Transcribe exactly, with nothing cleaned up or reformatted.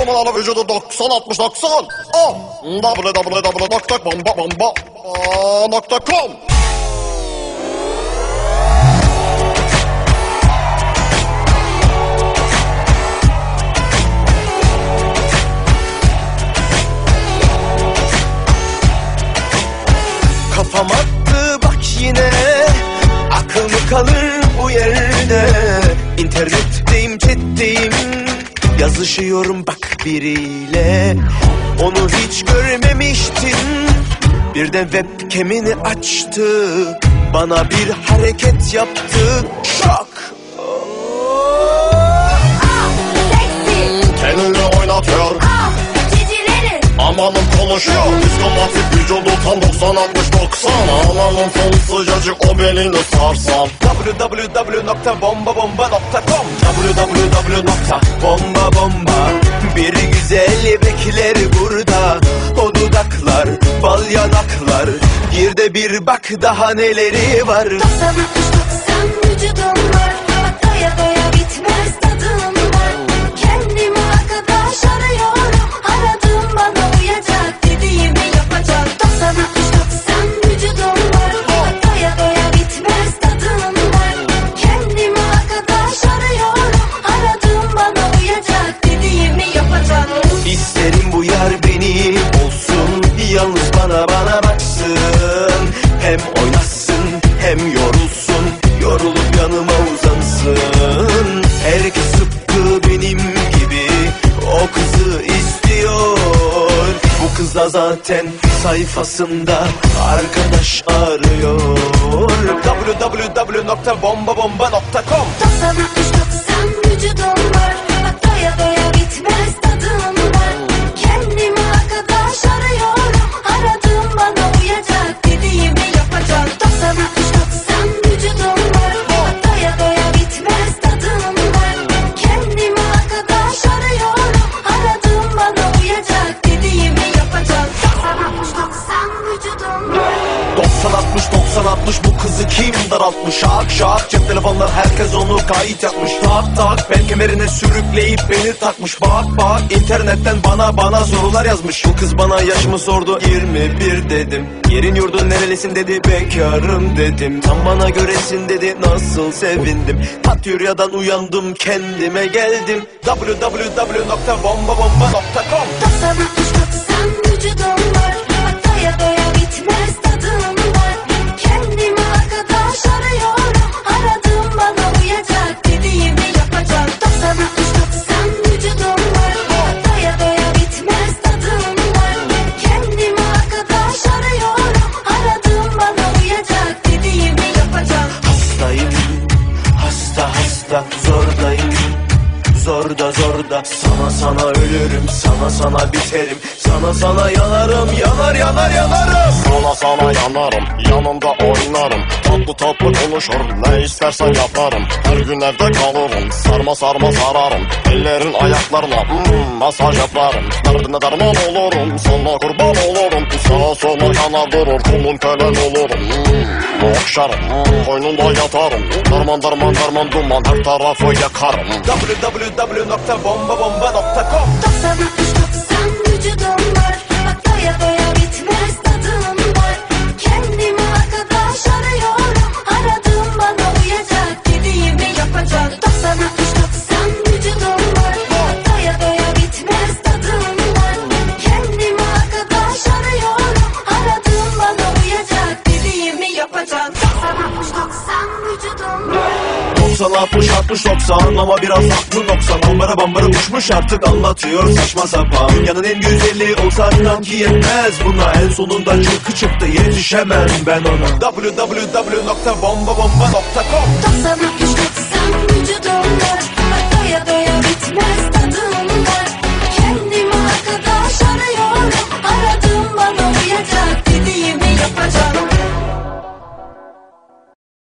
Numaralı vücudu doksan altmış doksan. Oh. w w w nokta bomba bomba nokta com. Kafam attı bak yine, akıl mı kalır bu yerde? İnternetteyim, chatteyim, yazışıyorum bak biriyle. Onu hiç görmemiştin, birden webcam'ini açtı, bana bir hareket yaptı. Şok! Tenini oynatıyor, amanın konuşuyor. Diskomatik vücudu tam doksan altmış doksan. Amanın son sıcacık o belini sarsam. w w w nokta bomba bomba nokta com w w w nokta bomba bomba. Bir güzel bekler burada, o dudaklar, bal yanaklar. Bir de bir bak daha neleri var. doksan altmış doksan vücudum var, bak doya doya bitmez tadım var. Kendimi arkadaş arıyorum, aradığım bana uyacak, dediğimi yapacak. doksan altmış doksan vücudum var, bak doya doya bitmez tadım var. Kendimi arkadaş arıyorum, aradığım bana uyacak, dediğimi yapacak. İsterim bu yar benim olsun, yalnız bana bana baksın. Hem oynasın hem yorulsun, yorulup yanıma uzansın. Herkes tıpkı benim gibi o kızı istiyor. Bu kız da zaten sayfasında arkadaş arıyor. w w w nokta bomba bomba nokta com doksan altmış doksan vücudum var, bak doya doya bitmez tadım var. Kendimi arkadaş arıyorum, aradığım bana uyacak, dediğimi yapacak. doksan altmış doksan vücudum var, bak doya doya bitmez tadım var. Kendimi arkadaş arıyorum, aradığım bana uyacak, dediğimi yapacak. doksan altmış doksan vücudum var. doksan altmış doksan altmış bu kızı kim daraltmış? Şak şak cep telefonlar, herkes onu kayıt yapmış. Tak tak bel kemerine sürükleyip beni takmış. Bak bak internetten bana bana sorular yazmış. Bu kız bana yaşımı sordu, yirmi bir dedim. Yerin yurdun nerelisin dedi, bekarım dedim. Tam bana göresin dedi, nasıl sevindim. Tatyurya'dan uyandım, kendime geldim. w w w nokta bomba bomba nokta com doksan altmış doksan vücudum var, bak doya doya bitmez tadım var. Kendimi arkadaş arıyorum, aradığım bana uyacak, dediğimi yapacak. doksan altmış doksan vücudum var, bak doya doya bitmez tadım var. Kendimi arkadaş arıyorum, aradığım bana uyacak, dediğimi yapacak. Hastayım, hasta hasta, zordayım, zorda zorda. Sana sana ölürüm, sana sana biterim, sana sana yanarım, yanar yanar yanarım. Sana sana yanarım, yanında oynarım. Tatlı tatlı konuşur, ne istersen yaparım. Her gün evde kalırım, sarma sarma sararım. Ellerin ayaklarına mm, masaj yaparım. Derdine derman olurum, sana kurban olurum. Sağa sola kanadırır, kulun kölen olurum. mm, Okşarım, mm, koynunda yatarım. Darman darman darman duman, her tarafı yakarım. w w w nokta bomba bomba nokta com doksan altmış doksan vücudum var, bak doya doya bitmez tadım var. Kendimi arkadaş arıyorum, aradığım bana uyacak, dediğimi yapacak. doksan altmış doksan vücudum var, bak doya doya bitmez tadım var. Kendimi arkadaş arıyorum, aradığım bana uyacak, dediğimi yapacak. doksan altmış doksan vücudum var. doksan altmış altmış doksan ama biraz aklı noksan. Bombara bombara uçmuş artık, anlatıyor saçma sapan. Dünyanın en güzeli olsa inan ki yetmez buna. En sonunda çırkı çıktı, yetişemem ben ona. w w w nokta bomba bomba nokta com doksan altmış doksan vücudum var,